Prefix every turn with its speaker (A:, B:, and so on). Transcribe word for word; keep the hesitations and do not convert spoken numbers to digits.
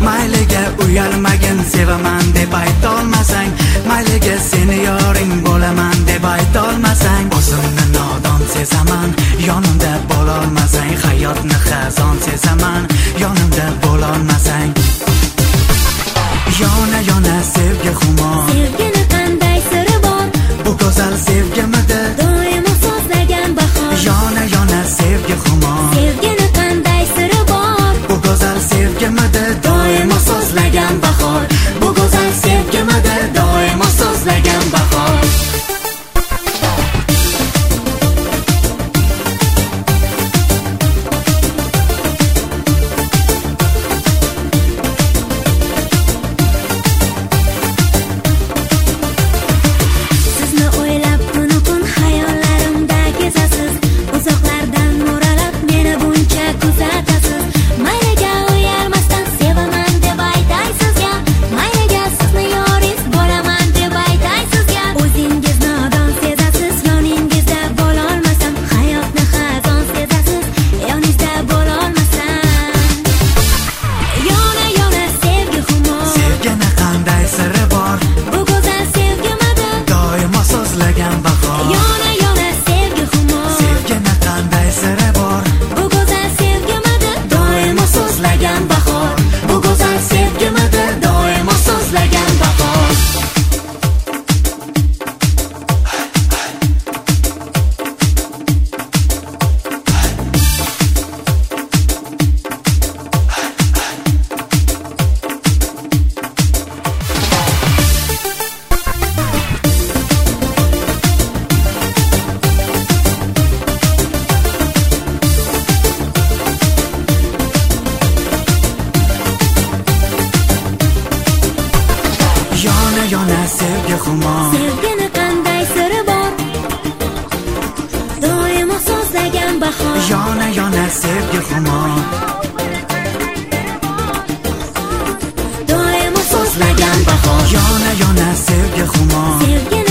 A: mayliga uyalmagin, sevaman deb aytolmasang, mayliga seni yoring bo'laman deb aytolmasang, o'zimni nodon sezaman, yonimda bo'lolmasang, hayotni xazon sezaman, yonimda bo'lolmasang. Yona yona sevgi xumor,
B: Sevgini qanday siri bor,
A: bu go'zal sevgimidi
B: doimo so'zlagan bahor.
A: Yona yona sevgi xumor,
B: Sevgini qanday siri bor,
A: bu go'zal sevgimidi doimo so'zlagan bahor. Bu go'zal sevgimidi doimo so'zlagan bahor.
B: sizni o'ylab kun-kun hayollarimda kezasiz, uzoqlardan mo'ralab meni buncha kuzatasiz. Mayliga uyalmasdan sevaman deb aytaysizga, mayliga sizni yoringiz bo'laman deb aytaysizga, o'zingiz nodon sezasiz, yoningizda bo'lolmasam, hayotni xazon sezasiz, yoningizda bo'lolmasam. Yona yona sevgi xumor,
A: Sevgini qanday siri bor,
B: bu go'zal sevgimidi
A: doimo so'zlagan bahor.
B: Yona yona sevgi xumor,
A: Sevgini qanday siri bor,
B: bu go'zal sevgimidi
A: doimo so'zlagan bahor. Bu go'zal sevgimidi doimo so'zlagan bahor. Yona yona sevgi xumor,
B: Sevgini qanday siri bor, doimo so'zlagan bahor.
A: yona yona sevgi xumor,
B: Doimo
A: so'zlagan bahor. Yona yona sevgi xumor,
B: sevgini